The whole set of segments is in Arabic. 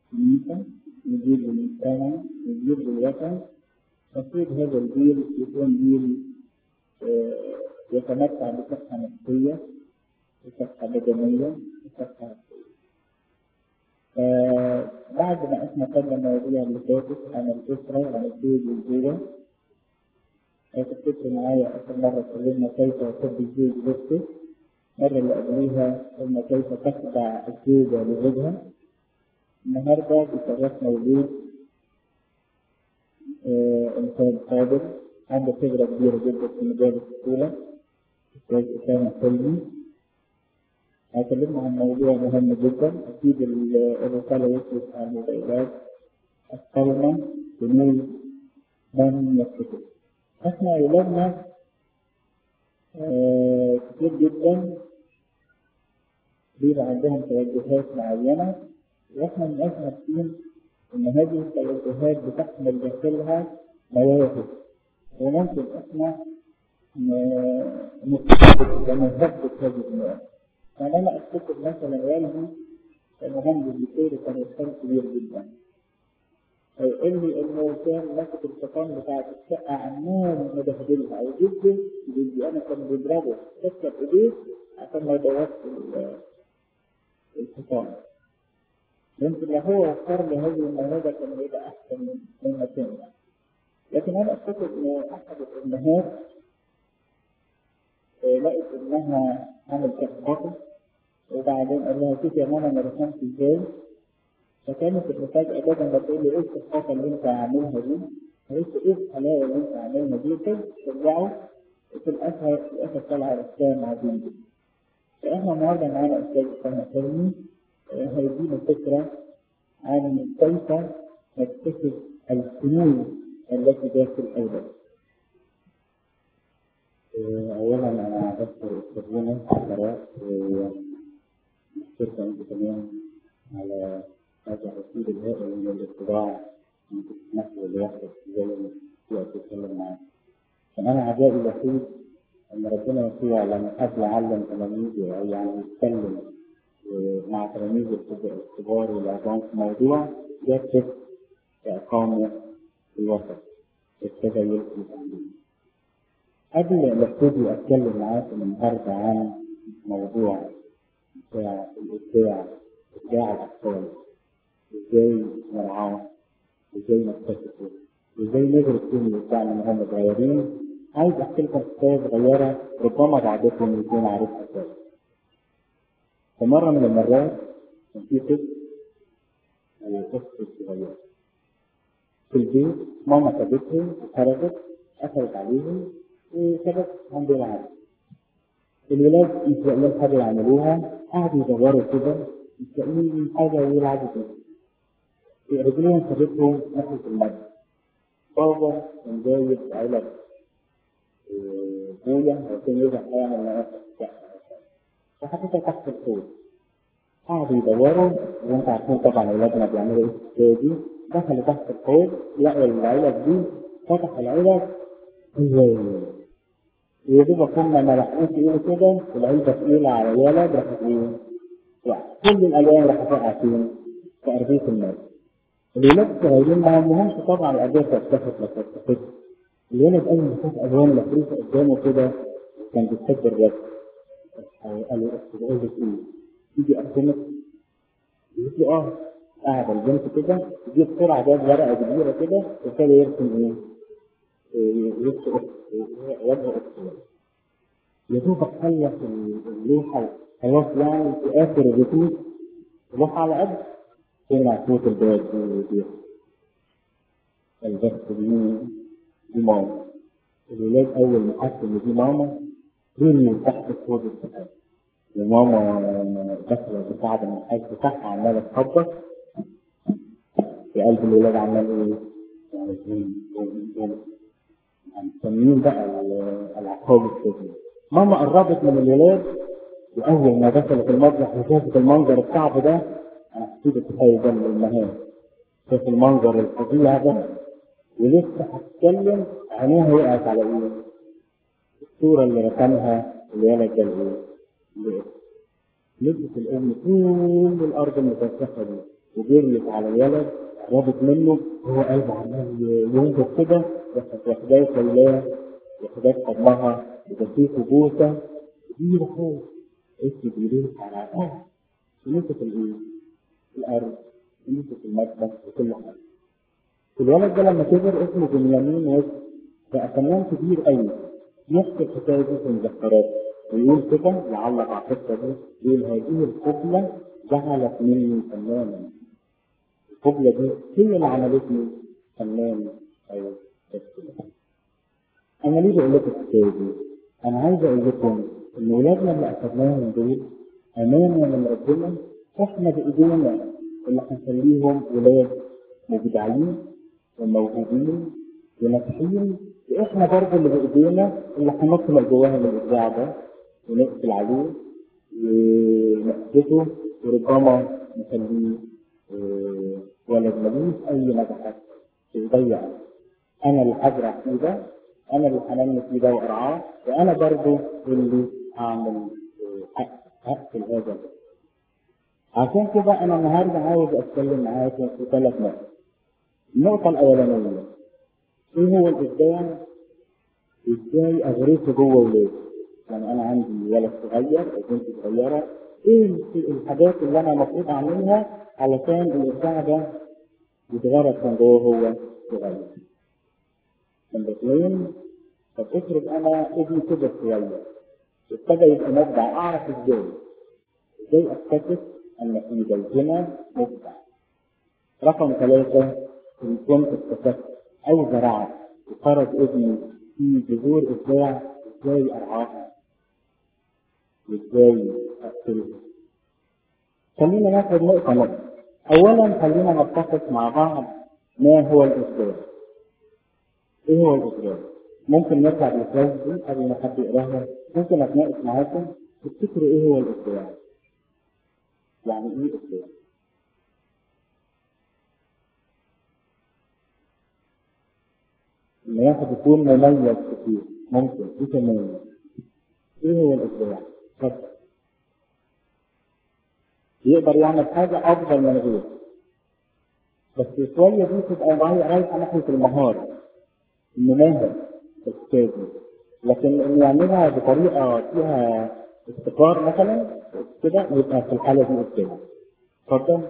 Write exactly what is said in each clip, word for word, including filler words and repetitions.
كنيسة، يدير للمجتمع، يدير للوطن. المفروض هذا الجيل يكون جيل يتمتع بصحة نفسية وصحة بدنية وصحة نفسية. بعد ما احنا قلنا المواضيع اللي فاتت عن الأسرة وعن الزوج والزوجة، تفتكروا معايا آخر مرة اتكلمنا كيف يحب الزوج زوجته، المرة اللي قبليها قلنا كيف تخضع الزوجة لزوجها. النهارده بيشرفنا وجود إنسان قادر عنده خبرة كبيرة جدا في مجال الطفولة، أستاذ أسامة حلمي. هكلمنا عن موضوع مهم جدا. أكيد الرسالة وصلت على الموبايلات، الصلمة بنور من يكتب. احنا أولادنا آه كتير جدا بيبقى عندهم توجهات معينة، واحنا مش عارفين ان هذه التوجهات بتحمل داخلها مواهب، وممكن احنا نثبت ونثبت هذه المواهب. يعني انا افتكر مثلا والدي كان مهندس دكتور وكان انسان كبير جدا، فيقول لي انه كان ماسك الحيطان بتاعت الشقه عمال مبهدلها، وجده جدي انا كان بيضربه كسر ايديه عشان ما يبوظش الحيطان. يمكن لو هو وفر له هذه الموهبه كان هيبقى احسن من مكان. لكن انا افتكر ان احد الامهات لقيت انها عملت كحكه، وبعدين قال لها شوفي يا ماما انا رسمت ازاي. فكانت المفاجاه بدل ما تقول لي ايه الكحكه اللي انت عاملها دي، قالت ايه الحلاوه اللي انت عاملها دي، كده ترجعوا في الاخر في الاخر طلع رسام عظيم جدا. فاحنا النهارده معانا استاذ اسامه حلمي هيدينا فكره عن كيف نكتشف الفنون التي داخل الاولاد. اولا انا بشكر استاذنا حضرات وشكرا انت كمان على هذا الرصيد الهائل من الاطلاع من نحو الواحد زي ما يتكلم معاك. فانا عزائي الوحيد ان ربنا يسوع لما حب يعلم تلاميذه او يعني يتكلم مع تلاميذ الكبار والعظام في موضوع جاب إقامة في الوسط ابتدى يلقي التعليم. قبل ما ابتدي أتكلم معاكم النهارده عن موضوع بتاع الإبداع، إبداع الأطفال، إزاي نرعاه، إزاي نكتشفه، إزاي ندرس فيهم الإبداع من هم صغيرين، عايز أحكي لكم حكاية صغيرة ربما بعضكم يكون عارفها كويس. فمرة من المرات كان في طفل وطفل صغير في البيت، ماما سابتهم وخرجت قفلت عليهم وسابت عند العالم. الولاد مش لاقيين حاجة يعملوها، قعدوا يدوروا كده مش لاقيين حاجة يلعبوا فيها. رجليهم سابتهم ناحية المدرسة. بابا كان جايب علب بويا وكان يرجع يعمل نقطة فحطيتها تحت الحوض. قعدوا يدوروا، وانت عارفين طبعا اولادنا بيعملوا ايه دي، دخلوا تحت الحوض لقوا العلب دي، فتحوا العلب يا دوب كنا ما لحقوش يقولوا كده العلبة تقيلة على الولد راحت ايه؟ كل الالوان راحت تقع فين؟ في ارضية الماء. الولاد الصغيرين ما همهمش طبعا الارضية تتفتح ما تتفتحش. الولد اول ما شاف الوان مفروشة قدامه كده كان بيحب الرسم. قالوا بقول لك ايه؟ تيجي ارسمك؟ قلت له اه. قاعد البنت كده تجيب بسرعه جاب ورقه كبيره كده وابتدى يرسم ايه؟ يرسم وجه اختي. يا دوب خلص اللوحه خلاص يعني في اخر الرسم اللوحه على قد سمع صوت الباب دي البنت دي دي ماما. الولاد اول ما حسوا ان دي ماما رموا تحت الصوت الكتاب. وماما دخلت بتاعد من الحاج بتاعها عمالة تخبط في قلب الولاد عمال ايه؟ يعني مسميين بقى العقاب السجن. ماما قربت من الولاد وأول ما دخلت المطبخ وشافت المنظر الصعب ده أنا حسيت بتخيل ده من الأمهات. شاف المنظر الفظيع ده ولسه هتتكلم عينيها وقعت على ايه؟ الصورة اللي رسمها الولد ده الايه؟ لبس الأم كل الأرض المتسخة دي وجريت على الولد قربت منه، هو قلبه عمال ينبض كده، راحت واخداه شايلاه واخداه في حضنها وتديته بوسه كبيره خالص. اسمه بيريد على الارض، مسك الايه؟ الارض، مسك المطبخ وكل حاجه. الولد ده لما كبر اسمه بنيامين وسط، بقى فنان كبير قوي، يحكي الحكايه دي في المذكرات ويقول كده، يعلق على القصه دي، يقول هذه القبله جعلت مني فنانا. القبله دي هي اللي عملتني فنان او تمثيل. انا ليه بقول لكم الحكايه دي؟ انا عايز اقول لكم ان ولادنا اللي اخذناهم دول امانه من ربنا، احنا بايدينا اللي هنخليهم ولاد مبدعين وموهوبين وناجحين، واحنا برضه اللي بايدينا اللي هنطلع جواهم الابداع ده ونقفل عليه ونحدثه، وربما نخليه آه، ولد ملوش اي نجاحات تضيع. انا اللي هزرع فيه ده، انا اللي هنمي فيه ده وارعاه، وانا برضه اللي هعمل هقفل هذا ده. عشان كده انا النهارده عاوز اتكلم معاكم في ثلاث نقط. النقطه الاولانيه، ايه هو الابداع؟ ازاي اغرسه جوه ولادي؟ يعني انا عندي ولد صغير او بنت صغيره، ايه الحاجات اللي انا المفروض اعملها علشان الابداع ده يتغرس من جوه هو صغير؟ نمبر اثنين، طب افرض انا ابني كبر شويه ابتدى يبقى مبدع، اعرف ازاي؟ ازاي اكتشف ان في بيتنا مبدع؟ رقم ثلاثه، ان كنت اكتشفت او زرعت وخرج ابني في جذور ابداع، ازاي ارعاها؟ وازاي اقتلها؟ خلينا ناخد نقطه نقطه. اولا خلينا نتفق مع بعض ما هو الابداع. ايه هو الابداع؟ ممكن نرجع للكلاس دي قبل ما حد يقراها، ممكن اتناقش معاكم تفتكروا ايه هو الابداع؟ يعني ايه ابداع؟ ان واحد يكون مميز كتير، ممكن ايه كمان؟ ايه هو الابداع؟ اتفضل. يقدر يعمل حاجه افضل من غيره، بس شويه دي تبقى رايحه ناحيه المهاره، انه ماهر استاذ، لكن انه يعملها بطريقه فيها ابتكار مثلا كده، يبقى في الحاله دي ابداع. اتفضل.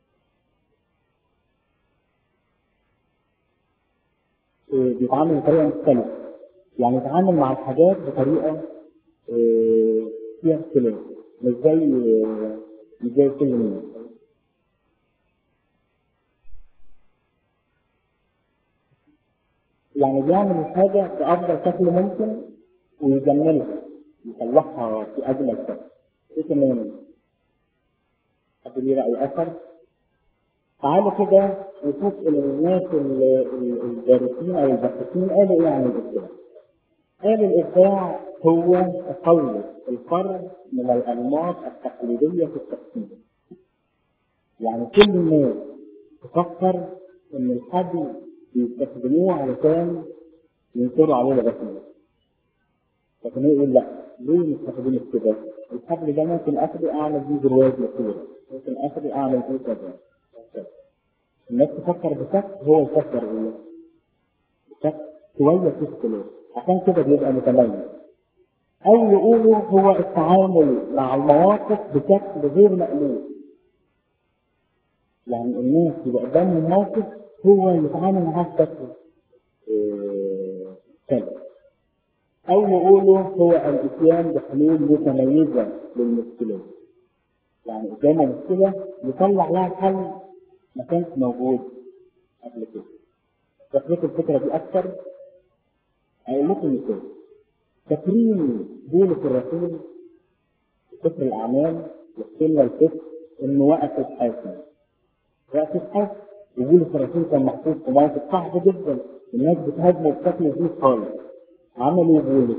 إيه، بيتعامل بطريقه مختلفه، يعني يتعامل مع الحاجات بطريقه إيه، فيها اختلاف، مش زي مش زي كل الناس. يعني بيعمل الحاجه بافضل شكل ممكن ويجملها، يطلعها في اجمل شكل. ايه كمان؟ حد ليه راي اخر؟ تعالوا كده نشوف الناس ال- ال- الدارسين او الباحثين قالوا ايه عن الابداع. قال الابداع هو تخلص الفرد من الانماط التقليديه في التفكير. يعني كل الناس تفكر ان الحبل بيستخدموه علشان ينشروا عليه الغسيل، لكن هو يقول لا، ليه مستخدمين كده؟ الحبل ده ممكن اخده اعمل بيه برواز لكوره، ممكن اخده اعمل بيه كذا. الناس تفكر بشكل، هو يفكر ايه؟ بشكل شويه في اختلاف، عشان كده بيبقى متميز. او يقولوا هو التعامل مع المواقف بشكل غير مألوف، يعني الناس يبقى قدامهم موقف هو يتعامل معاه بشكل كذا. او يقولوا هو الاتيان بحلول متميزه للمشكلات، يعني قدامه مشكله يطلع لها حل ما كانش موجود قبل كده. تفرق الفكره دي اكثر. هقول لكم مثال. تكريم بولس الرسول في سفر الاعمال يحكي الفكر انه وقف الحاكم، وقف الحاكم وبولس الرسول كان محطوط في موقف صعب جدا، الناس بتهاجمه بشكل جديد خالص. عملوا بولس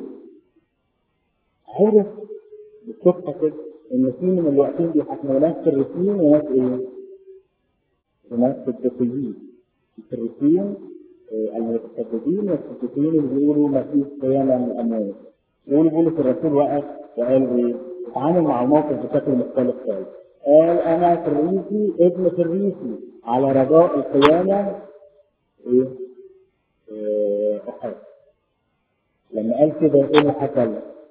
عرف بالصدفه كده ان في من الوقتين بيحكموا ناس فريسيين وناس ايه؟ وناس صدقيين. الفريسيين المتشددين والصدقيين اللي بيقولوا ما فيش قيامه من الاموات. يقول بولس الرسول وقف وقال ايه؟ اتعامل مع الموقف بشكل مختلف خالص. قال انا فريسي ابن فريسي على رجاء القيامه ايه؟ آه، احد. لما قال كده ايه اللي حصل؟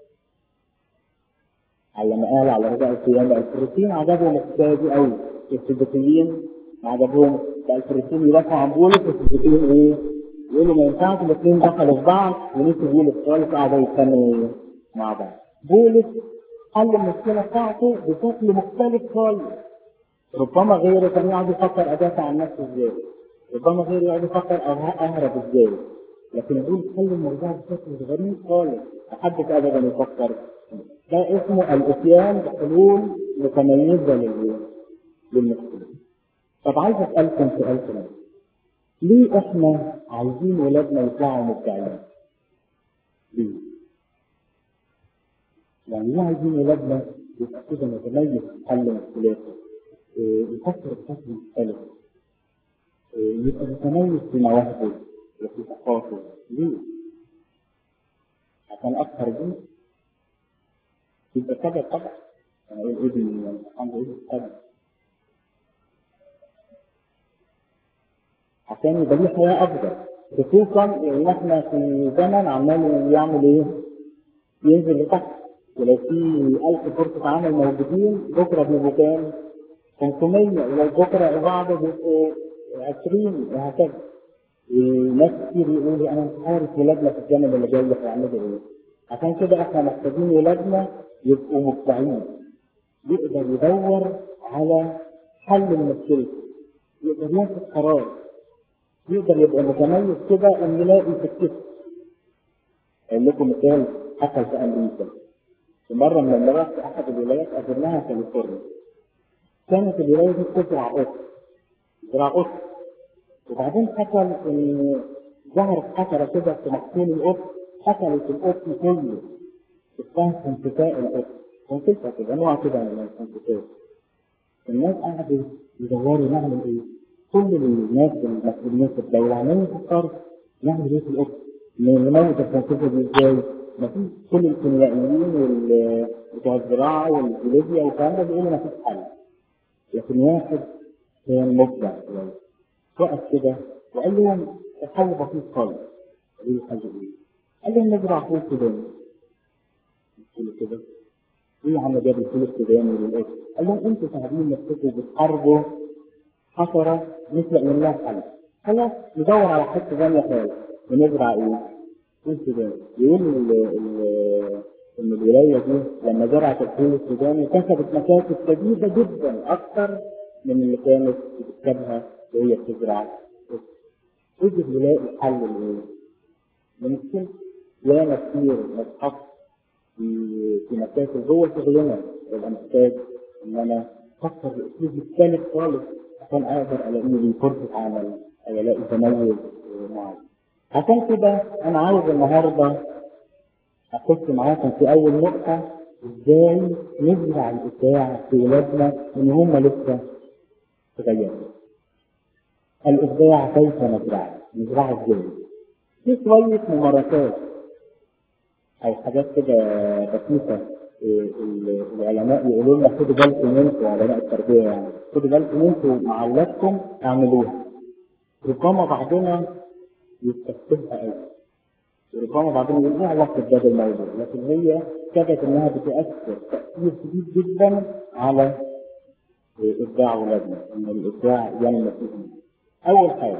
لما قال على رجاء القيامه الفريسيين عجبهم الحكايه دي قوي، السدوسيين ما عجبهم. بقى الفريسيين يدافعوا عن بولس والسدوسيين ايه؟ يقولوا ما ينفعش الاثنين دخلوا في بعض ونسوا بولس خالص، قعدوا يتخانقوا مع بعض. بولس حل المشكله بتاعته بشكل مختلف خالص. ربما غيره كان يقعد يفكر ادافع عن نفسه ازاي، ربما غيره يقعد يفكر اهرب ازاي، لكن بولس حل الموضوع بشكل غريب خالص، محدش ابدا يفكر. ده اسمه الاتيان بحلول متميزه لل- للمشكله. طب عايز اسالكم سؤال كمان، ليه احنا عايزين ولادنا يطلعوا مبدعين؟ ليه؟ يعني ليه عايزين ولادنا يبقى كده متميز في حل مشكلاته، إيه، يفكر بشكل مختلف، إيه، يبقى متميز في مواهبه وفي ثقافته؟ ليه؟ عشان اكثر دي يبقى سبب طبعا. انا اقول ابني عنده ايه السبب؟ عشان يبقى ليه حياه افضل، خصوصا ان احنا في زمن عمال يعمل ايه؟ ينزل لتحت. ولو في ألف فرصة عمل موجودين بكره بيبقوا كام؟ خمسمية، ولو بكره بعض بيبقوا عشرين وهكذا. وناس كتير يقولوا انا مش عارف ولادنا في الزمن اللي جاي هيعملوا ايه. عشان كده احنا محتاجين ولادنا يبقوا مبدعين، يقدر يدور على حل المشكله، يقدر ياخد قرار، يقدر يبقى متميز كده ان يلاقي في الكتب. اقول لكم مثال حصل في امريكا. في مره من المرات في احد الولايات اظنها كاليفورنيا، كانت الولايه دي بتزرع قط، زرع قط. وبعدين حصل ان ظهرت حشره كده في محصول القط، حصلت القط كله، اسمها انتفاء القط، انتفاء كده نوع كده من الانتفاء. الناس قعدوا يدوروا نعمل ايه؟ كل الناس المسؤولين في الدوله عمالين يفكروا نعمل ايه في القط؟ نموت الفلسفه دي ازاي؟ مفيش. كل الكيميائيين وال بتوع الزراعه والجيولوجيا والكلام ده بيقولوا مفيش حل. لكن واحد كان مبدع يعني وقف كده وقال لهم الحل بسيط خالص. قالوا له الحل ايه؟ قال لهم نزرع فول سوداني. قالوا كده ايه يا عم جاب الفول السوداني للقط؟ قال لهم انتوا فاهمين نفسكم بتحاربوا حشره نخلق منها حل، خلاص ندور على حته ثانيه خالص ونزرع ايه؟ فول سوداني. يقول ال- ال- ان الولايه دي لما زرعت الفول السوداني كسبت مكاسب شديده جدا اكثر من اللي كانت بتكسبها وهي بتزرع. قدر يلاقي حل لايه؟ ممكن ياما كتير نتحط في في مشاكل جوه شغلنا، يبقى محتاج ان انا افكر باسلوب مختلف خالص عشان اقدر الاقي لي فرصه عمل او الاقي تميز معين. عشان كده انا عاوز النهارده اخش معاكم في اول نقطه، ازاي نزرع الابداع في ولادنا من هم لسه صغيرين. الابداع كيف نزرعه؟ نزرعه ازاي؟ في شويه ممارسات او حاجات كده بسيطه. إيه، العلماء يقولوا لنا خدوا بالكم انتوا علماء التربيه، يعني خدوا بالكم انتوا مع اولادكم اعملوها. ربما بعضنا يستخدمها قوي، ربما بعضنا يقول ايه علاقه ده بالموضوع، لكن هي كادت انها بتاثر تاثير شديد جدا على إيه، ابداع اولادنا، ان الابداع ينمو فيهم. اول حاجه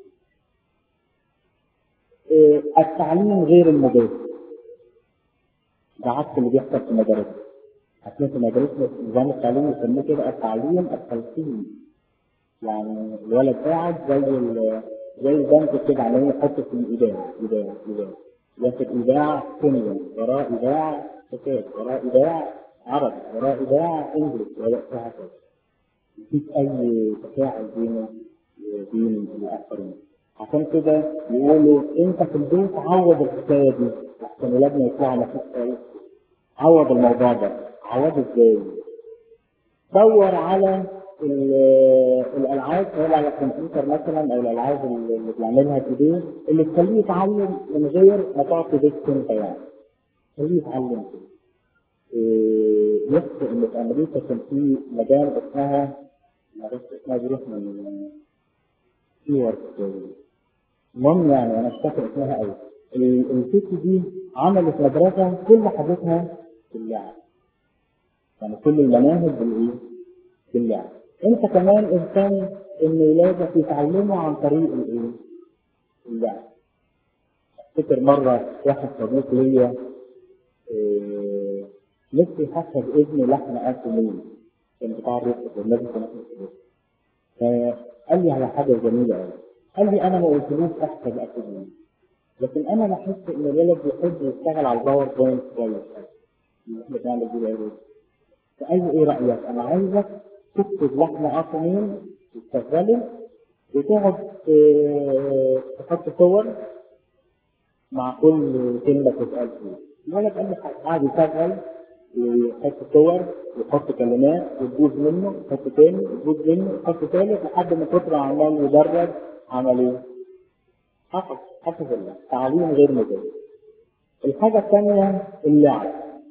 إيه، التعليم غير المباشر. ده عكس اللي بيحصل في المدارس. هتلاقي في مدارسنا نظام التعليم يسموه كده التعليم التلقيني، يعني الولد قاعد زي ال زي البنك كده عمالين يحط في الايداع ايداع ايداع، ياخد ايداع كيمياء وراه ايداع حساب وراه ايداع عربي وراه ايداع انجلش وهكذا. مفيش اي تفاعل بينه وبين الاخرين. عشان كده يقولوا انت في البيت عوض الحكايه دي عشان ولادنا يطلعوا مفيش كويس. عوض الموضوع ده، عوضه ازاي؟ دور على الالعاب سواء على الكمبيوتر مثلا او الالعاب اللي بيعملها كده اللي تخليه يتعلم من غير ما تقعد تدرس انت، يعني خليه يتعلم كده. إيه يحكي إن في أمريكا كان في مجال اسمها معرفش اسمها بيروح من سيورد. المهم يعني أنا مش فاكر اسمها أوي. الست دي عملت مدرسة كل حاجتها في اللعب، يعني كل المناهج بالإيه؟ في اللعب. أنت كمان إنسان إن ولادك يتعلموا عن طريق الإيه؟ اللعب. أفتكر مرة واحد صديق ليا إيه نفسي يحفظ ابني لحن أكلين، كان بتاع الرزق والنبي كان أكل. فقال لي على حاجة جميلة أوي، قال لي أنا ما قلتلوش أحفظ أكلين، لكن أنا لاحظت إن الولد بيحب يشتغل على الباوربوينت كويس. اللي بنعمل دي العروض. فقال لي إيه رأيك؟ أنا عايزك تكتب لحن أكلين تشتغله وتقعد تحط صور مع كل كلمة تتقال فيها. الولد قال لي قاعد يشغل ويحط صور ويحط كلمات وتبوظ منه يحط تاني وتبوظ منه يحط ثالث لحد ما كتر عمال يدرب عمل ايه؟ حفظ حفظ الله تعليم غير مجازي. الحاجة الثانية اللعب.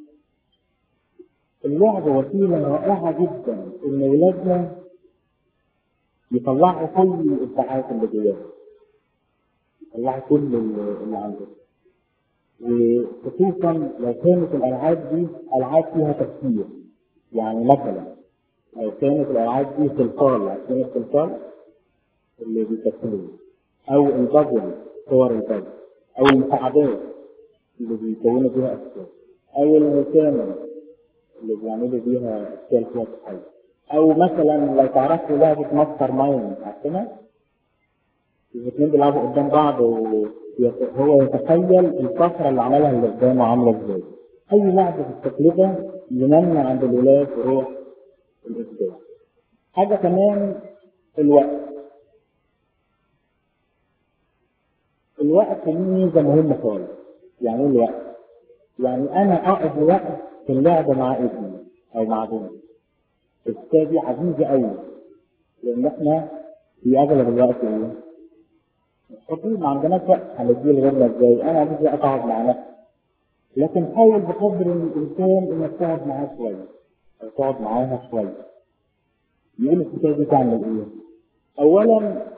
اللعب وسيلة رائعة جدا إن ولادنا يطلعوا كل الإبداعات اللي جواهم، يطلعوا كل اللي عندهم، وخصوصا لو كانت الألعاب دي ألعاب فيها تفكير. يعني مثلا لو كانت الألعاب دي تلقال، عشان التلقال اللي بيتكلموا، أو البازل صور البازل، أو المساعدات اللي بيكونوا بيها أشكال، أو المكامن اللي بيعملوا بيها أشكال فيها تحيز، أو مثلا لو تعرفوا لعبة ماستر مايند عارفينها؟ الاثنين بيلعبوا قدام بعض وهو يتخيل الصخرة اللي عملها اللي قدامه عاملة ازاي. أي لعبة في التكلفة ينمي عند الولاد روح الإبداع. حاجة كمان الوقت. الوقت ليه ميزة مهمة خالص. يعني ايه الوقت؟ يعني أنا أقضي وقت في اللعبة مع ابني أو مع بنتي. الحكاية عزيزة أوي، لأن إحنا في أغلب الوقت إيه؟ طبيعي ما عندناش وقت هنديه لغيرنا ازاي؟ انا عايز وقت اقعد مع نفسي، لكن حاول بقدر الامكان انك تقعد معاه شويه او تقعد معاها شويه. يقول الحكايه دي تعمل ايه؟ اولا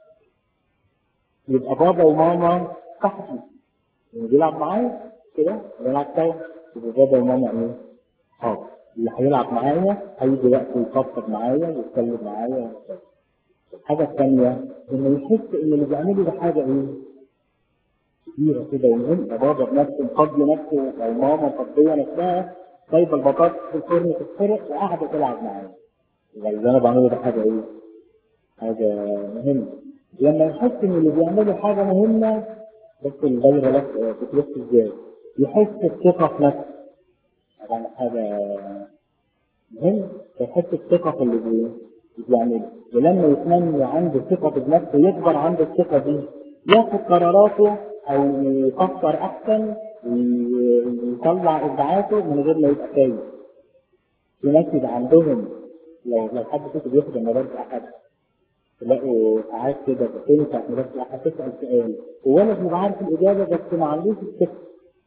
يبقى بابا وماما صاحبي بيلعب معايا كده بيلعب سوا، يبقى بابا وماما ايه؟ صحاب. اللي هيلعب معايا هيجي وقت يفضفض معايا ويتكلم معايا. الحاجه الثانيه انه يحس ان اللي بيعمله ده حاجه ايه؟ كبيرة كده ومهم. بابا بنفسه مفضي نفسه أو ماما مفضية نفسها سايبة البطاطس في الفرن تتحرق وقاعدة تلعب معايا. يبقى اللي أنا بعمله ده حاجة إيه؟ حاجة مهمة. لما يحس إن اللي بيعمله حاجة مهمة بس الغيرة لك بتلف إزاي؟ يحس الثقة في نفسه. طبعا حاجة مهمة. يحس الثقة في اللي بيعمله، ولما يتنمي عنده ثقة بنفسه يكبر عنده الثقة دي ياخد قراراته او يفكر احسن ويطلع ابداعاته من غير ما يبقى خايف. في ناس يبقى عندهم لو لو حد فيكم بياخد مدرسة احد تلاقوا ساعات كده بتنفع مدرسة احد تسأل سؤال وولد يبقى عارف الاجابة بس ما عندوش الثقة.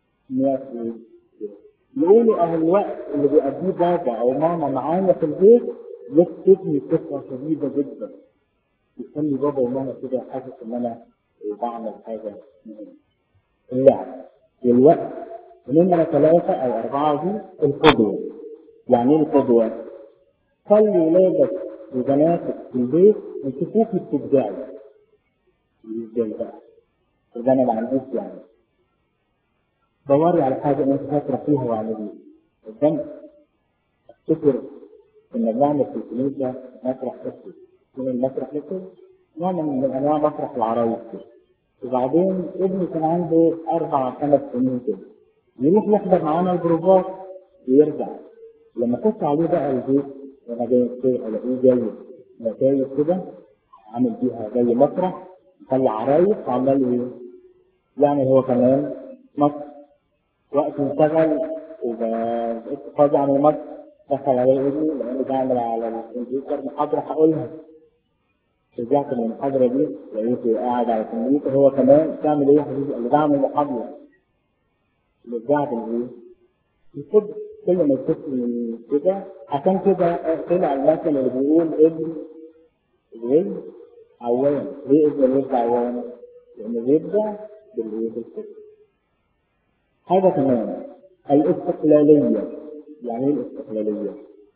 يقولوا اهو الوقت اللي بيقضيه بابا او ماما معايا في البيت يكتبني ثقة شديدة جدا، يخلي بابا وماما كده حاسس ان انا بعمل حاجة مهمة. اللعب والوقت. ونمرة ثلاثة أو أربعة دي القدوة. يعني إيه القدوة؟ خلي ولادك وبناتك في البيت يشوفوك بتبدعي. إزاي بقى؟ إذا أنا ما عنديش يعني. دوري على حاجة أنت فاكرة فيها واعمليها. قدام أفتكر كنا بنعمل في الكنيسة مسرح أسود. من المسرح الأسود نوع من أنواع مسرح العرايس كده. وبعدين ابني كان عنده أربع خمس سنين كده. يروح يحضر معانا البروفات ويرجع. لما خش عليه بقى البيت وانا جاي كده الاقيه جاي نتايج كده عامل بيها زي مسرح مطلع عرايس وعمال يعمل هو كمان مسرح. وقت انشغل وبقيت فاضي عن المسرح دخل عليه ابني لانه بعمل على الكمبيوتر محاضره هقولها. رجعت من المحاضره دي لقيته قاعد على الكمبيوتر هو كمان بتعمل ايه يا حبيبي؟ اللي بعمل محاضره. اللي بعمل ايه؟ الكبر. كل ما الطفل كده، عشان كده طلع المثل اللي بيقول ابن الولد عوام. ليه ابن الولد عوام؟ لأنه بيبدأ بالولد الطفل. حاجة كمان، الاستقلالية. يعني ايه الاستقلالية؟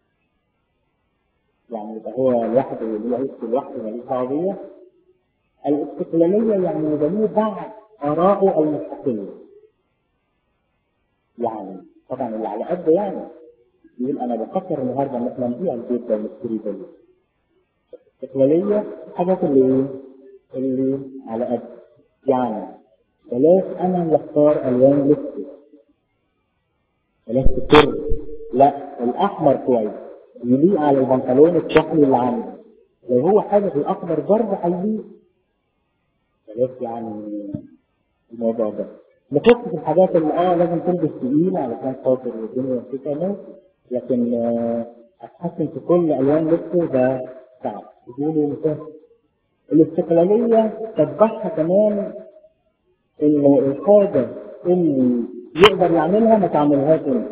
يعني يبقى هو لوحده وليه عيش لوحده ماليش دعوة بيه. الاستقلالية يعني يبقى ليه بعض آراءه المستقلة. يعني طبعا اللي على قد يعني يقول أنا بفكر النهارده إن إحنا نبيع البيت ده ونشتري ده. الاستقلالية حاجات اللي اللي على قد يعني بلاش أنا اللي أختار ألوان لبسي، بلاش تكر، لا الأحمر كويس يليق على البنطلون الكحلي اللي عندي، لو هو حاجة في الأخضر برضه هيليق. بلاش يعني الموضوع ده. نخش في الحاجات اللي اه لازم تلبس تقيل علشان خاطر الدنيا كده، لكن آه اتحسن في كل الوان لبسه ده صعب. يقولوا مثلا الاستقلاليه تتبعها كمان ان الحاجه اللي يقدر يعملها ما تعملهاش انت.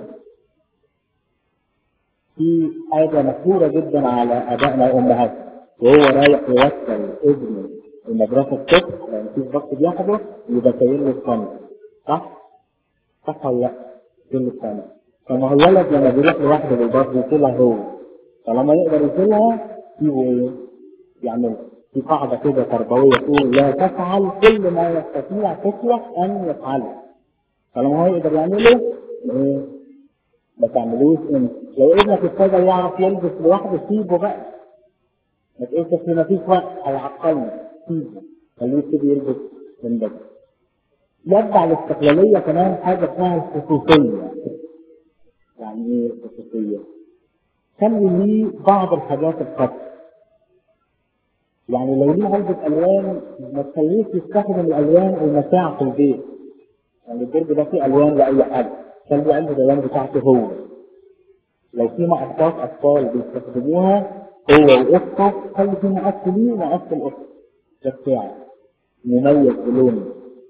في حاجه مشهوره جدا على ابائنا وامهاتنا وهو رايح يوصل ابنه المدرسه الصبح لان في ضغط بياخده يبقى شايل له الصندوق، صح؟ صح ولا لا؟ كل الثاني. فما هو الولد لما بيروح لوحده بالباص بيشيلها هو، طالما يقدر يشيلها يبقوا ايه؟ يعمل في قاعده كده تربويه تقول لا تفعل كل ما يستطيع طفلك ان يفعله. طالما هو يقدر يعمله ايه؟ ما تعملوش انت. لو ابنك ابتدى يعرف يلبس لوحده سيبه بقى. ما تقولش ما فيش وقت هيعطلني، سيبه خليه يبتدي يلبس من بدري. يتبع الاستقلاليه كمان حاجه اسمها الخصوصيه. يعني ايه الخصوصيه؟ خلي ليه بعض الحاجات الخاصه. يعني لو ليه علبه الوان ما تخليش يستخدم الالوان المتاعه في البيت. يعني الدرج ده فيه الوان لاي حد، خلي علبه الالوان بتاعته هو. لو في مقصات اطفال بيستخدموها هو واخته خلي في مقص ليه ومقص الاخت ده بتاعه مميز بلونه.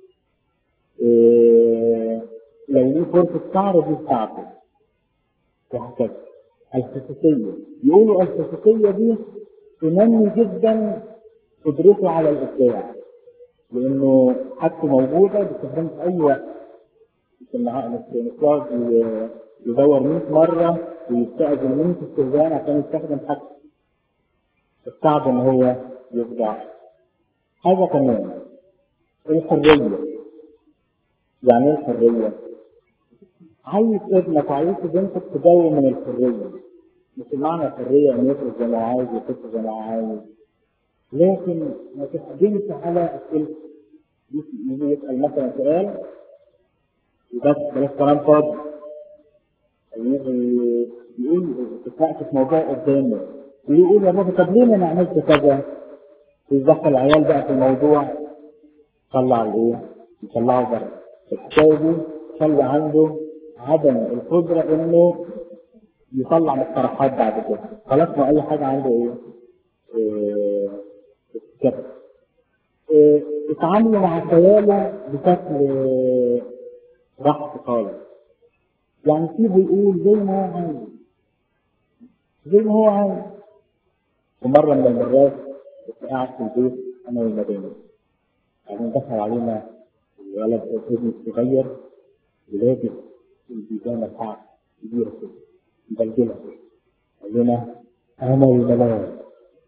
إيه لو ليه فرصه شعر دي بتاعته وهكذا. الخصوصية يقولوا الخصوصية دي تنمي جدا قدرته على الإبداع، لأنه حاجته موجودة بتستخدمها في أي وقت. مش يقعد يدور مية مرة ويستأذن مية استئذان عشان يستخدم حاجته. صعب إن هو يبدع. حاجة كمان الحرية. يعني إيه الحرية؟ عايز ابنك وعايز بنتك تجو من الحرية. مش معنى الحرية ان يخرج زي ما عايز ويخرج زي ما عايز، لكن ما تحجمش على اسئلته. يجي يسأل مثلا سؤال بس بلاش كلام فاضي، يقول تتناقش في موضوع قدامه ويقول يا بابا طب ليه انا عملت كذا؟ يدخل العيال بقى في الموضوع، طلع الايه؟ يطلعه بره. الحكايه دي خلي عنده عدم القدره انه يطلع مقترحات بعد كده. خلاص ما اي حاجه عنده ايه؟ إيه كده. إيه اتعاملوا مع خياله بشكل رحب خالص. يعني سيبه يقول زي ما هو عايز، زي ما هو عايز. ومره من المرات كنت قاعد في البيت انا والمدينه، بعدين دخل علينا الولد ابني الصغير ولابس البيجامه بتاعته كبيره كده مبلجله كده، قال لنا انا والملاك.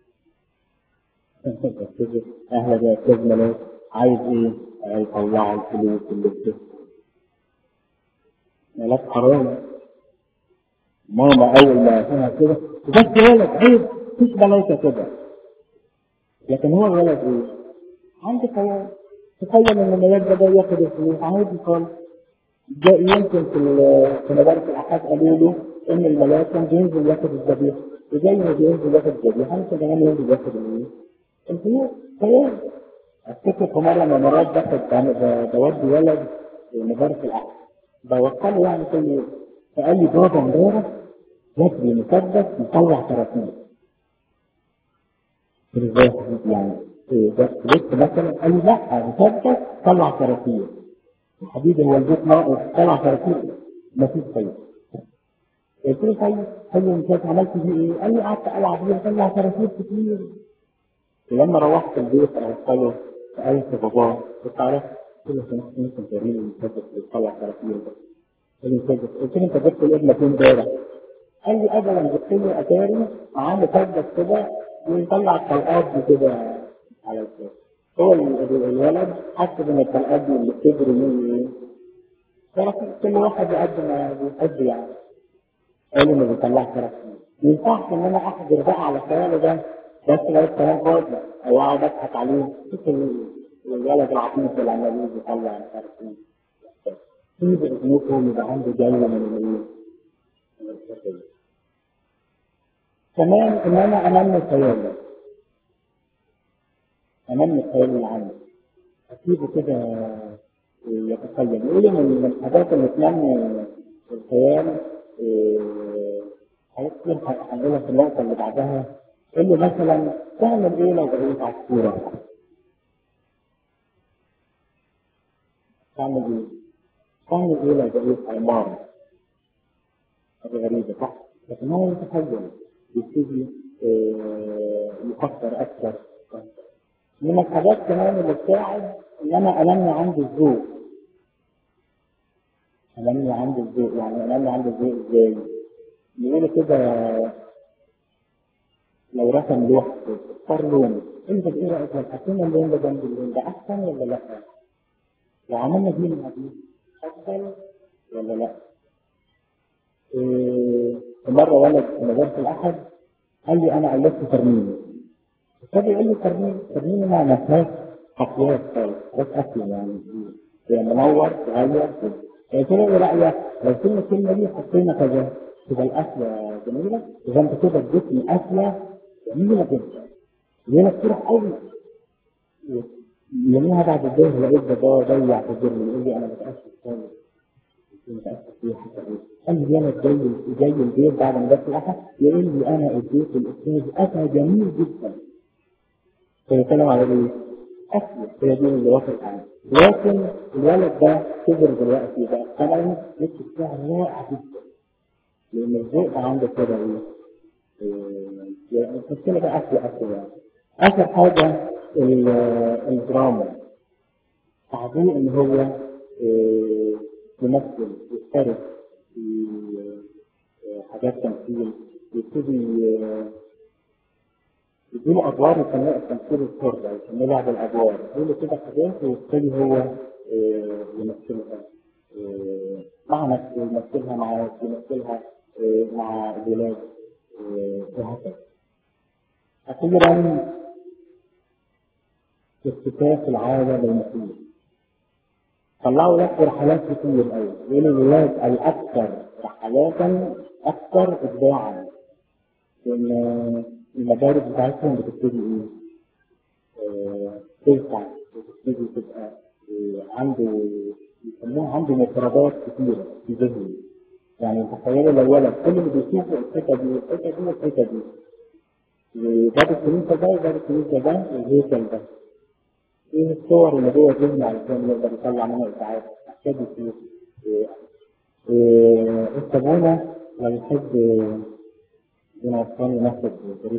اهلا يا استاذ ملاك، عايز ايه؟ عايز يطلع الفلوس اللي بتدفع. ملاك حرام. ماما اول ما فيها كده بس ولد عيب مفيش ملايكه كده. لكن هو الولد ايه؟ عنده خيال. تخيل ان الملاك ده جاي ياخد الفلوس عادي خالص. جاء يمكن في في مدارس الاحاد قالوا له ان الملاك كان بينزل ياخد الذبيحه، وجاي ما بينزل ياخد الذبيحه ممكن كمان ينزل ياخد الايه؟ الفلوس. خيال. افتكر في مره من المرات دخلت بودي ولد مدارس الاحد بوصله يعني كل يوم، فقال لي بابا امبارح جاب لي مسدس يطلع كراتين. قلت له ازاي يا حبيبي يعني؟ بس لسه مثلا قال لي لا مسدس طلع كراتين. يا حبيبي هو البيت ناقص طلع كراتين؟ مفيش خير. قلت له طيب حلو انت عملت فيه ايه؟ قال لي قعدت العب فيه طلع كراتيب كتير. ولما روحت البيت انا قلت سالت باباه قلت عارف قلت له سمحت ممكن توريني المسدس اللي بيطلع كراتيب ده؟ قال لي مسدس. قلت له انت جبت الابنه فين امبارح؟ قال لي ابدا جبت لي اتاري معاه مسدس كده ويطلع الطلقات دي كده على الكاس. هو الولد حسب ان الطلقات دي اللي بتجري منه ايه؟ كل واحد قد ما بيحب يعني. قال لي ما بيطلعش كراتيب. ما ينفعش ان انا احضر بقى على خياله ده بس لو الكلام فاضي او اقعد اضحك عليه. شوف الولد العقيم اللي عمال يطلع مش عارف ايه. في بإذنكم يبقى عنده جايه من الايه؟ من الخطيه. كمان ان انا انمي خيالي. انمي الخيال اللي عندي. اسيبه كده يتخيل. يقول من الحاجات اللي تنمي الخيال حاجات كتير هنقولها في النقطة اللي بعدها. قال له مثلا تعمل ايه لو بقيت عصفورة؟ تعمل ايه؟ تعمل ايه لو بقيت عمارة؟ حاجة غريبة صح؟ لكن هو يتخيل يبتدي يفكر أكثر. من الحاجات كمان اللي بتساعد إن أنا أنمي عندي الذوق. أنمي عندي الذوق يعني أنمي عندي الذوق إزاي؟ يقولوا كده لو رسم لوحة اختار لون. أنت إيه رأيك لو حطينا اللون ده جنب اللون ده أحسن ولا لأ؟ لو عملنا دي من دي أفضل ولا لأ؟ إيه مرة ولد في مدرسة الأحد قال لي أنا ألفت ترميم. فبي يقول لي ترميم ترميم ما فيهاش خطوات خالص بس أكل يعني يعني منور صغير كده. قلت له إيه رأيك لو كل الكلمة دي حطينا كذا تبقى الأكلة جميلة إذا أنت كده اديتني أكلة جميلة جدا جميلة كتير قوي. يوميها بعد الظهر لقيت بابا ضيع في الظهر يقول لي أنا متأسف خالص متأسف فيه حتى إيه. قال لي أنا جاي جاي البيت بعد ما جت الأحد يقول لي أنا اديت الأستاذ أكل جميل جدا. فيتكلم على ايه؟ أكل هي دي اللي واصل عنه. لكن الولد ده كبر دلوقتي بقى ثانوي لسه الشعر رائع جدا. لأن الذوق ده عنده كده إيه؟ يعني المشكلة ده أكل أكل يعني. آخر حاجة الدراما. تعبوه إن هو يمثل يشترك في حاجات تمثيل يبتدي يديله أدوار يسموها التمثيل الحر يسموه لعب الأدوار يديله كده حاجات ويبتدي هو يمثلها مع نفسه يمثلها مع يمثلها مع الولاد وهكذا. أخيرا اكتشاف العالم المحيط. طلعوا لك رحلات كتير قوي يقولوا الولاد الأكثر رحلات أكثر إبداعا. لأن المدارس بتاعتهم بتبتدي إيه؟ توسع وتبتدي تبقى عنده يسموها عنده مفردات كتيرة في ذهنه. يعني تخيلوا لو ولد كل اللي بيشوفه الحتة دي والحتة دي والحتة دي وباب الكنيسة ده وباب الكنيسة ده والهيكل ده. ايه الصور اللي جوه ذهنه علشان يقدر يطلع منها إشاعات أكيد يشوف. السبونة لو يحب ينوصلني ناخد بريد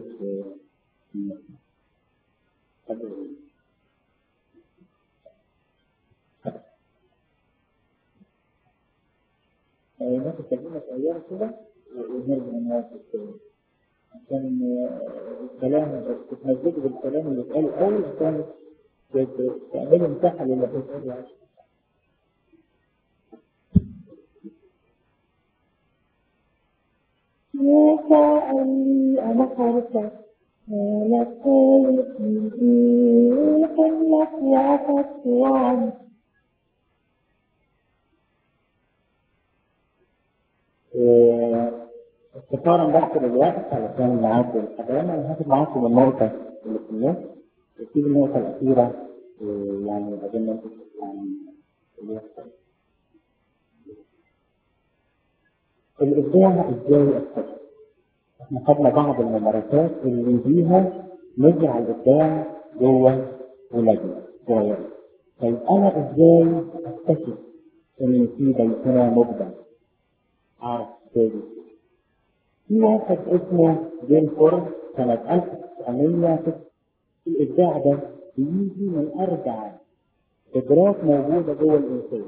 ناخد تجربة صغيرة كده ونرجع نواصل تاني عشان الكلام تتمزجوا بالكلام اللي اتقال أول عشان تعملوا مساحة للي هتتقال يعني. يا سائلي أنا خارجة لك يسمي حلك يا فتوان. اختصارا بحث الوقت علشان معاكم الحضانة أنا هاخد معاكم النقطة اللي في النص وتيجي النقطة الأخيرة يعني أظن أنتم يعني الإبداع إزاي أكتشف. احنا خدنا بعض الممارسات اللي بيها نزرع الإبداع جوه ولادنا صغيرين. طيب أنا إزاي أكتشف إن في بيتنا مبدع؟ أعرف إزاي في واحد اسمه جيل فورد سنة ألف وتسعمية، الإبداع ده بيجي من أربع قدرات موجودة جوه الإنسان.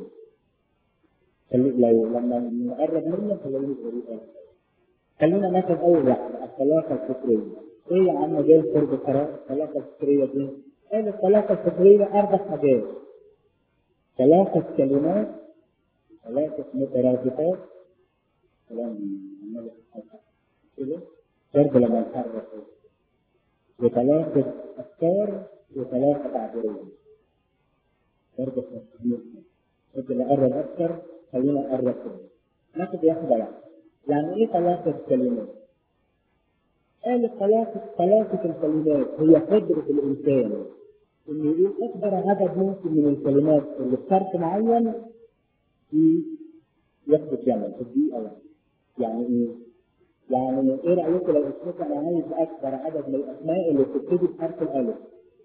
لو لما نقرب منه خلينا نقول خلينا ناخد أول واحدة الطلاقة الفكرية. إيه يا عم جيل فورد الطلاقة الفكرية دي؟ قال الطلاقة الفكرية أربع حاجات: ثلاثة كلمات، ثلاثة مترادفات، كلام عمال كده برضه لما نحرك، وثلاثة أفكار، وثلاثة تعبيرية. برضه في التسمية قلت نقرب أكثر، خلينا نقرب كده ناخد واحدة واحدة. يعني إيه ثلاثة كلمات؟ قال ثلاثة ثلاثة الكلمات هي قدرة الإنسان إنه يقول أكبر عدد ممكن من الكلمات اللي بشرط معين في يثبت جمل في الدقيقة واحدة. يعني إيه؟ يعني إيه رأيكم لو قلت أنا عايز أكبر عدد من الأسماء اللي بتبتدي بحرف الألف؟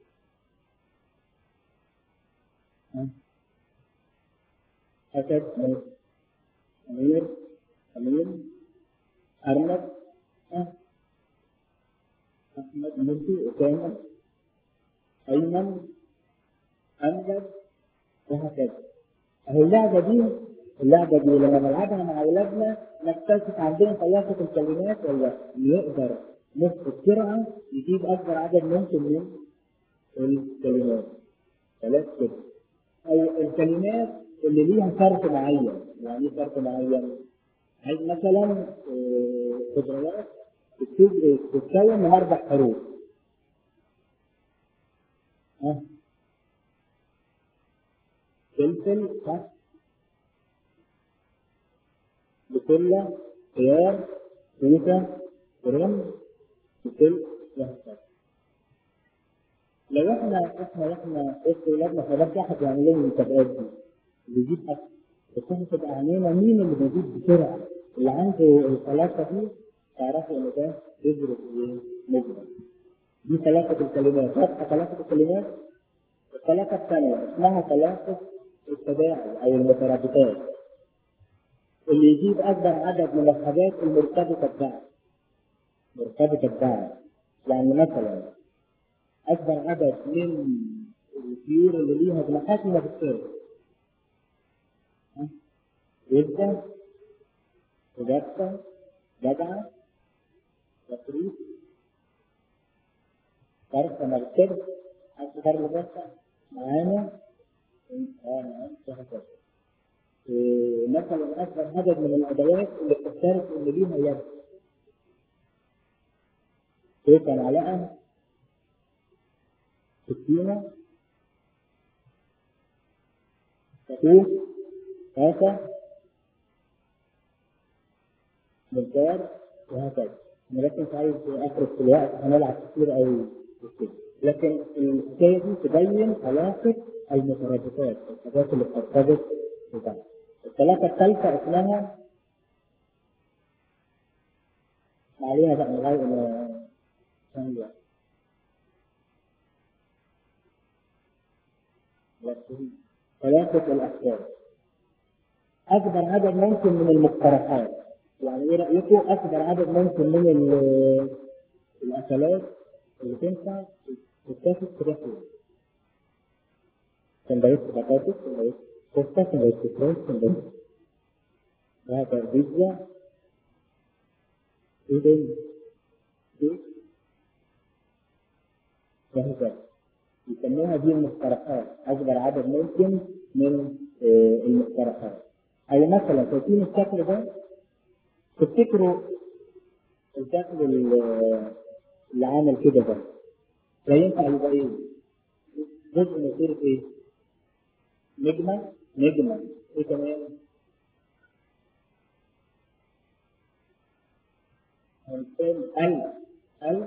أسد، أمير، أمير، أرنب، أحمد، مرسي، أسامة، أيمن، أمجد، وهكذا. أهي اللعبة دي اللعبة دي لما نلعبها مع أولادنا نكتشف عندنا ثلاثة الكلمات ولا يقدر نص بسرعة يجيب أكبر عدد ممكن من الكلمات. ثلاث كده. أو الكلمات اللي ليها شرط معين. يعني إيه شرط معين؟ عايز مثلا خضروات تتكون من أربع حروف. ها؟ فلفل، صح؟ بسلة، خيار، كوسة، كرنب، بسل، وهكذا. لو احنا احنا احنا وسط ولادنا فبس واحد يعمل لهم المسابقات دي اللي يجيب أكل، بس احنا تبقى عينينا مين اللي بيجيب بسرعة، اللي عنده الثلاثة دي تعرفوا ان ده بيدرس ايه؟ مجرد. دي ثلاثة الكلمات، فتحة ثلاثة الكلمات. الثلاثة الثانية اسمها ثلاثة التداعي أو المترادفات، اللي يجيب أكبر عدد من الحاجات المرتبطة ببعض. مرتبطة ببعض يعني مثلا أكبر عدد من الطيور اللي ليها جناحات ما بتطير. وزة، وجبة، جدعة، تفريط، فرق مرتب، أكبر لبسة، معانا، وهكذا. مثلا أكبر عدد من الأدوات اللي بتشترك اللي ليها يد. كيف معلقة، سكينة، كتوف، كاسة، مجدار، وهكذا. أنا لكن مش عايز أخرج في الوقت، هنلعب كتير أوي كده. لكن الحكاية دي تبين علاقة المترادفات، الحاجات اللي بترتبط ببعض. الثلاثة الثالثة اسمها عليها بقى لغاية ما ثانية. ثلاثة الأفكار. أكبر عدد ممكن من المقترحات. يعني إيه رأيكم أكبر عدد ممكن من الأكلات اللي تنفع تتاخد في رحلة؟ سندوتش بطاطس، سندوتش كفتة، سندوتش فراخ، سندوتش وهكذا، بيتزا، إيه تاني؟ إيه؟ وهكذا. يسموها دي المقترحات، أكبر عدد ممكن من المقترحات. أي مثلا شايفين الشكل ده؟ تفتكروا الشكل اللي عامل كده ده لا ينفع يبقى إيه؟ جزء من صورة إيه؟ نجمة، نجمة، إيه كمان؟ هنتكلم ألف، ألف،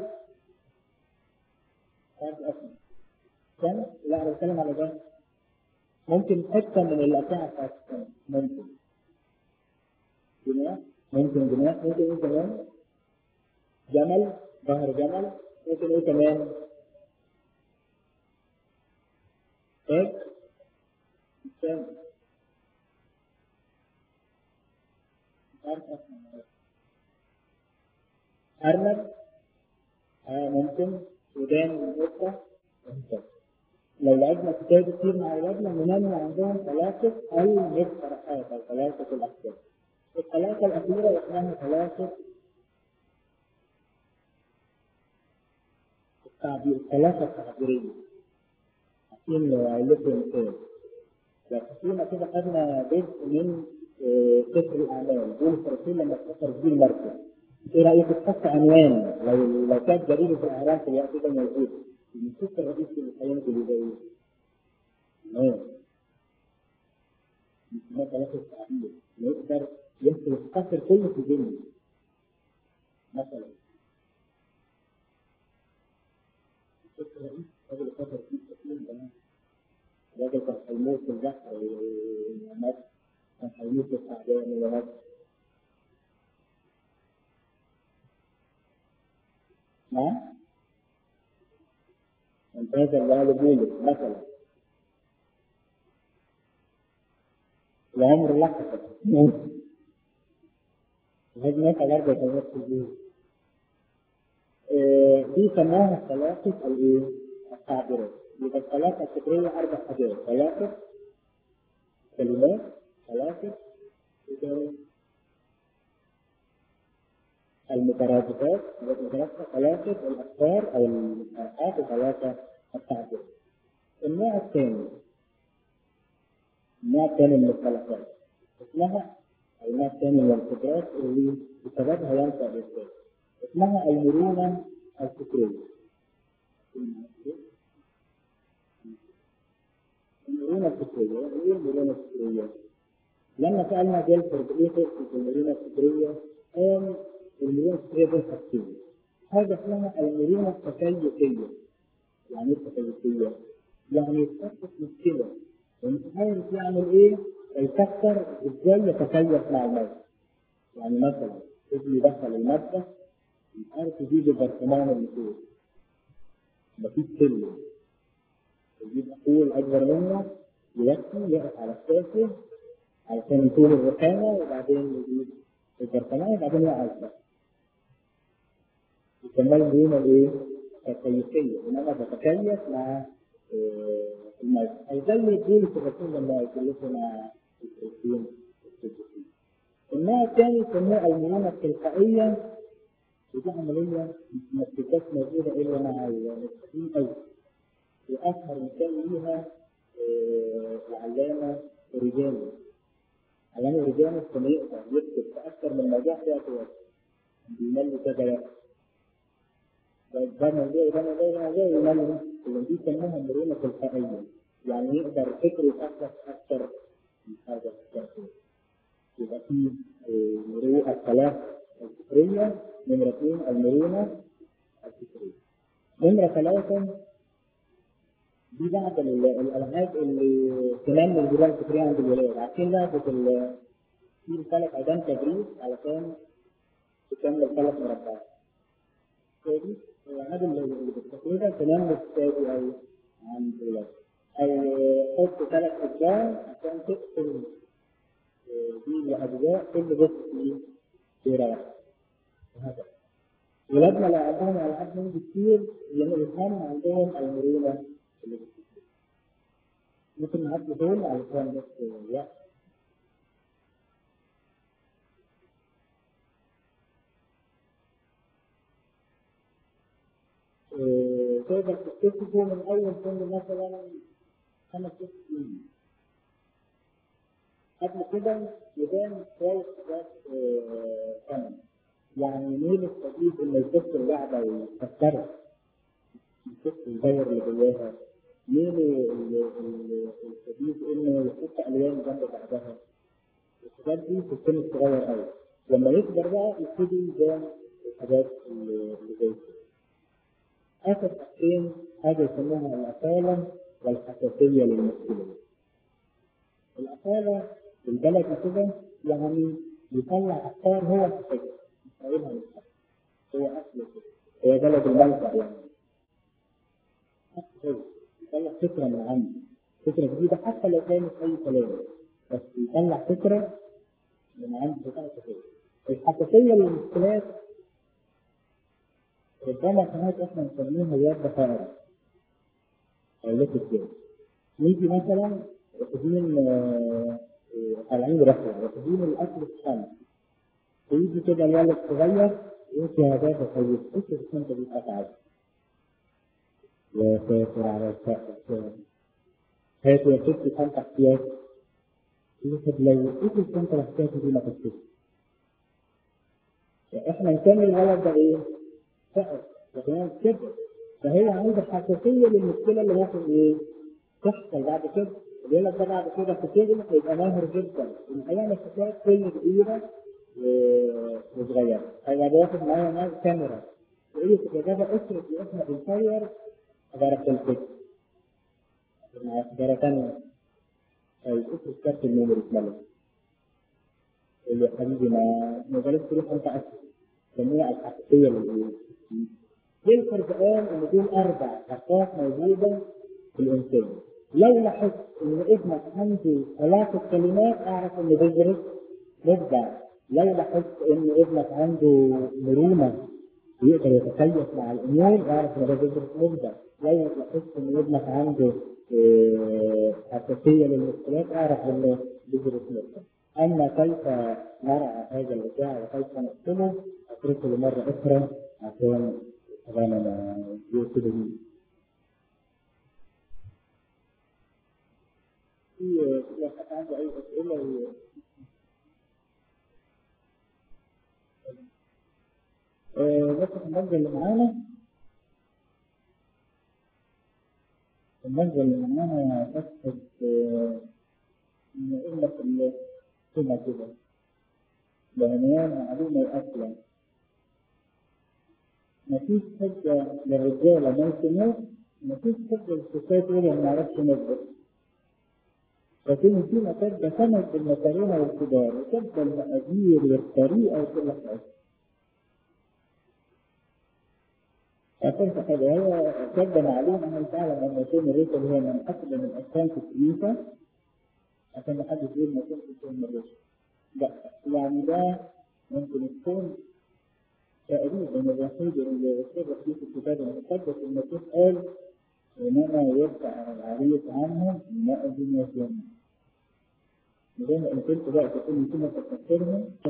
ألف أسماء. كم؟ لا أنا بتكلم على ده. ممكن حتة من الأشعة بتاعت السنة، ممكن. جناح، ممكن جناح، ممكن إيه كمان؟ جمل، ظهر جمل، ممكن إيه كمان؟ تاج، إنسان. مش عارف أسمع. أرنب، آه ممكن سودان القطة وهكذا. لو لعبنا كتاب كتير مع أولادنا بننمي عندهم ثلاثة المقترحات أو ثلاثة الأفكار. الثلاثة الأخيرة اسمها ثلاثة التعبير، الثلاثة التعبيرية. عشان أقول لكم مثال، لو حكينا كده خدنا جزء من سفر الأعمال، بولس الرسول لما افتكر بيه المركز. إيه رأيك تحط عنوان لو لو كانت جريدة الأهرام في الوقت ده موجود؟ النصوص الرئيسي للحياة الجديدة إيه؟ ما ثلاثة التعبير يقدر يختصر كل في الدنيا. مثلا النصوص الرئيسي قبل فترة فيه كثير من الراجل كان هيموت في البحر ومات، كان هيموت في التعبان ومات. نعم؟ انتهز الله لبولس مثلا العمر لحظة هذه نقطة برضه تغير في الجيل. دي سماها الثلاثة الإيه؟ التعبيرات. يبقى الثلاثة الفكرية أربع حاجات، ثلاثة كلمات، ثلاثة المترادفات، ثلاثة الأفكار أو المصطلحات، وثلاثة التعبيرات. النوع الثاني النوع الثاني من المصطلحات اسمها النوع الثاني من الفكرات اللي بسببها ينفع الإنسان اسمها المرونة الفكرية. المرونة الفكرية، إيه المرونة الفكرية؟ لما سألنا جيلفورد إيه تقصد المرونة الفكرية؟ قال المرونة الفكرية دي حاجتين، حاجة اسمها المرونة التكيفية. يعني إيه التكيفية؟ يعني يتخصص مشكلة ومش عارف يعمل إيه يفكر إزاي يتكيف مع الموقف. يعني مثلا ابني دخل المادة مش عارف يجيب البرطمان اللي فوق، مفيش سلم، يجيب أخوه الأكبر منه يوقف يقف على الساسة علشان يطول الرخامة وبعدين يجيب البرطمان وبعدين يقع الساسة. يسمى المرونة الإيه؟ التكيفية، إنما بتكيف مع الموقف. أي زي بولس الرسول لما يكلفه مع الكريستيين. النوع الثاني يسموه المرونة التلقائية، ودي عملية ما بتبقاش موجودة إلا مع المسلمين أوي. وأشهر مثال ليها العلامة أوريجانوس. علامة أوريجانوس كان يقدر يكتب في أكثر من موضوع في وقت واحد، بيملي كذا وقت. ده موضوع ده موضوع ده موضوع يملي، اللي دي يسموها المرونة التلقائية، يعني يقدر فكره يفكر أكثر من حاجة كثيرة. يبقى في مرونة الثلاث الفكرية، نمرة اثنين المرونة الفكرية. نمرة ثلاثة دي بعض الألعاب اللي تنمي الجبال الفكرية عند الولاد. عارفين لعبة في ثلاث عدان تدريب علشان تكمل ثلاث مربعات. هذه الألعاب اللي بالتقريبا تنمي الثاني أو عند الولاد. أو حط ثلاث أجزاء عشان تقسم دي الأجزاء كل جزء فيه صورة واحدة. وهكذا. ولادنا لو عندهم ألعاب من كتير يفهم عندهم المرونة اللي بتكتير. ممكن نعدي دول علشان بس الوقت. تقدر تكتشفه من أول سنة مثلا خمس ست سنين. قبل كده يبان كويس ذات ثمن. يعني مين الصديق اللي يفكر اللعبة ويفكرها؟ يفكر الدور اللي جواها. مين الصديق إنه يحط ألوان جنب بعضها؟ الحاجات دي في السن الصغير أوي. لما يكبر بقى يبتدي يبان الحاجات اللي زي كده. آخر حاجتين حاجة يسموها الأصالة والحساسية للمشكلة. الأصالة بالبلد كده يعني يطلع أفكار هو حساسية مش هقولها للحد، هو أصل كده، هو بلد المنفع يعني أصل يطلع فكرة من عنده، فكرة جديدة حتى لو كانت أي كلام، بس يطلع فكرة من عنده بتاعته كده. الحساسية للمشكلات ربما ساعات احنا نسميها زيادة فائرة او ليكويد. نيجي مثلا واخدين آه، آه، طالعين رحله واخدين الاكل الشام، ويجي كده الولد صغير يمشي هداك طيب ايش الشنطه دي اتقطعت؟ يا ساتر على السقف، هات يا ستي شنطه احتياط. طب لو ايش الشنطه الاحتياطي دي ما تكتبش؟ احنا نسمي الولد ده ايه؟ سقف، لكن كده فهي عنده حساسيه للمشكله اللي ممكن ايه؟ تحصل بعد كده. بيقول لك ده بعد كده في كده هيبقى ماهر جدا، الحقيقه مش حكايه كل كبيره وصغيره، هيبقى بياخد معايا معاه كاميرا يقول لي في الاجابه افرض احنا بنصور سيجاره الفيلم مع سيجاره ثانيه، طيب افرض كارت الميموري اتملى، يقول لي يا حبيبي ما ما بلاش تروح انت اصلا، سميها الحساسيه للايه؟ يذكر قال ان دول اربع حقائق موجوده في الانسان. لو لاحظت ان ابنك عنده ثلاث كلمات اعرف انه بيدرس مبدع. لو لاحظت ان ابنك عنده مرونه ويقدر يتكيف مع الامور اعرف انه بيدرس مبدع. لو لاحظت ان ابنك عنده آه، حساسيه للمشكلات اعرف انه بيدرس مبدع. اما كيف نرعى هذا الابداع وكيف نقتله اتركه لمره اخرى عشان طبعا انا يوصل لي في لو حد عنده اي اسئله. بس المادة اللي معانا المادة اللي معانا تكتب نقول لك السنة كده بعنوان معلومة الأصلا. مفيش حجة للرجالة ما يسموش، مفيش حجة للستات يقولوا ما نعرفش نطبخ. لكن في مكتبة سند بالمكرونة والخضار وكتب المقادير والطريقة وكل حاجة. عشان حاجة هي كتب معلومة هل تعلم أن يكون الرسل هو من أقدم الأركان في الكنيسة عشان ما حدش يقول ما كنتش يكون الرسل. لا يعني ده ممكن يكون تقريبا الوحيد اللي سبق فيه في الكتاب المقدس المسيح قال انما يرفع العريس عنه ما الدنيا كلها. زي ما قلت لكم بقى تكون كلمه تفسرها